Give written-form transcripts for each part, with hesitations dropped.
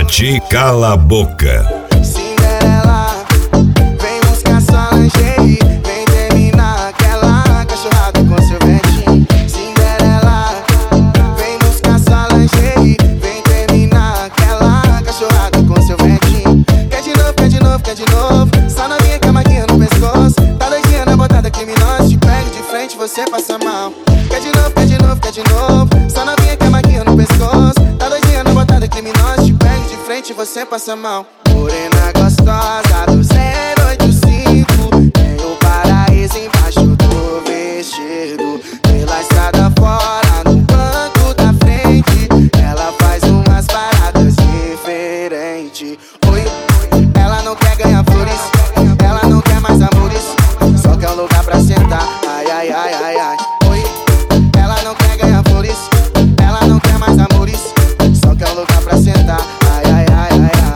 Mete Cala a Boca. Cinderela, vem buscar sua lingerie, vem terminar aquela cachorrada com seu ventinho. Cinderela, vem buscar sua lingerie, vem terminar aquela cachorrada com seu ventinho. Quer de novo, quer de novo, quer de novo. Só novinha com a maquinha no pescoço. Tá doidinha na botada criminosa, te pego de frente, você passa mal. Quer de novo, quer de novo, quer de novo. Só novinha com a maquinha no pescoço. Tá doidinha na botada criminosa, te pego de frente, você passa mal. Morena gostosa do 085, tem o paraíso embaixo do vestido. Pela estrada fora, no banco da frente, ela faz umas paradas diferentes. Oi, ela não quer ganhar flores, ela não quer mais amores, só quer um lugar pra sentar. Ai, ai, ai, ai, ai. Oi, ela não quer ganhar flores, ela não quer mais amores, só quer um lugar pra sentar. Ai, ai, ai, ai, ai.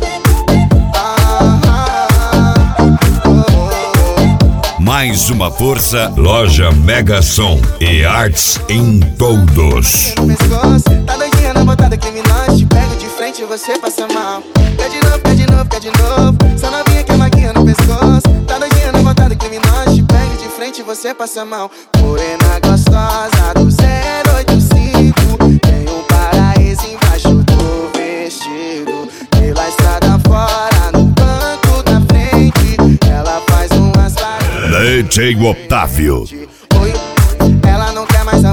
Mais uma força, Loja Mega Som e Arts em todos. No pescoço, tá doidinha na botada criminosa, te pego de frente e você passa mal. Quer de novo, quer de novo, quer de novo. Só novinha que a maquinha no pescoço. Tá doidinha na botada criminosa, te pego de frente e você passa mal. Morena gostosa do 085, tem um paraíso embaixo do vestido. Pela estrada fora, no banco da frente, ela faz umas paradas. DJ Otávio. Oi, ela não quer mais